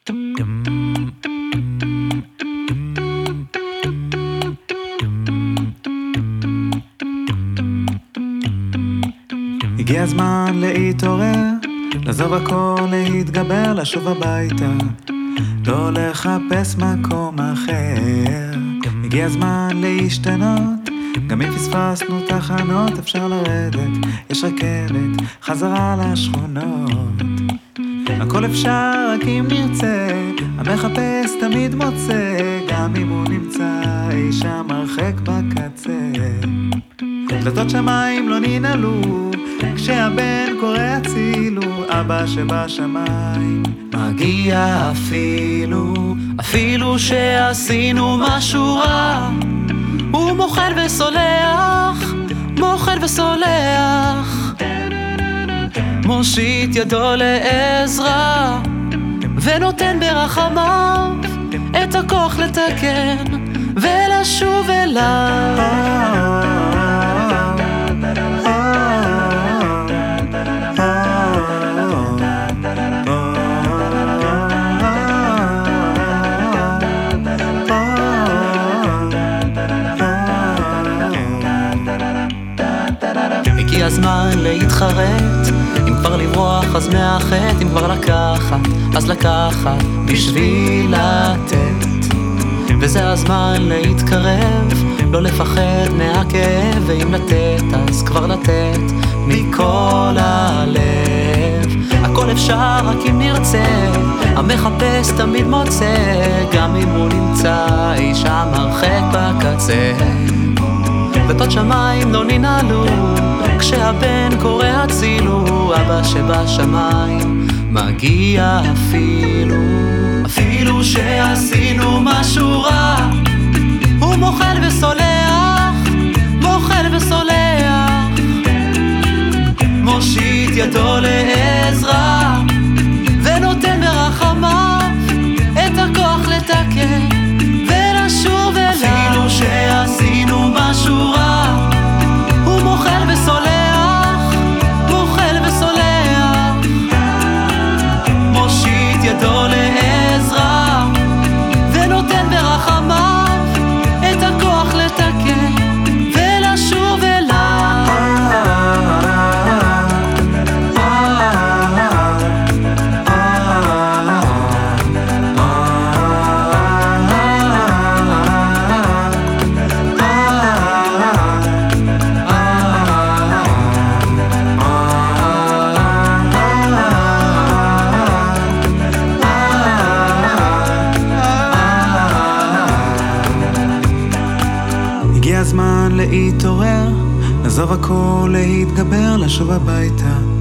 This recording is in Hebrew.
הגיע הזמן להתעורר, לעזוב הכל, להתגבר, לשוב הביתה, לא לחפש מקום אחר. הגיע הזמן להשתנות, גם אם פספסנו תחנות אפשר לרדת, יש רכבת חזרה לשכונות. הכל אפשר רק אם נרצה, המחפש תמיד מוצא, גם אם הוא נמצא אי שם הרחק בקצה. דלתות שמיים לא ננעלו, כשהבן קורא הצילו, אבא שבשמיים מגיע אפילו שעשינו משהו רע. הוא מוחל וסולח, מושיט ידו לעזרה, ונותן ברחמיו את הכוח לתקן ולשוב אליו. הגיע הזמן להתחרט, אם כבר לברוח אז מאחת, אם כבר לקחת אז לקחת בשביל לתת. וזה הזמן להתקרב, לא לפחד מהכאב, ואם לתת אז כבר לתת מכל הלב. הכל אפשר רק אם נרצה, המחפש תמיד מוצא, גם אם הוא נמצא אי שם הרחק בקצה. דלתות שמיים לא ננעלו, כשהבן קורא הצילו, אבא שבשמיים מגיע אפילו שעשינו משהו רע. הוא מוחל וסולח, מושיט ידו לעזרה, ונותן ברחמיו את הכוח לתקן ולשוב אליו. אפילו שעשינו משהו רע, הוא מוחל וסולח, מושיט ידו לעזרה, ונותן ברחמיו את הכוח לתקן ולשוב אליו. הגיע הזמן להתעורר, לעזוב הכל, להתגבר, לשוב הביתה,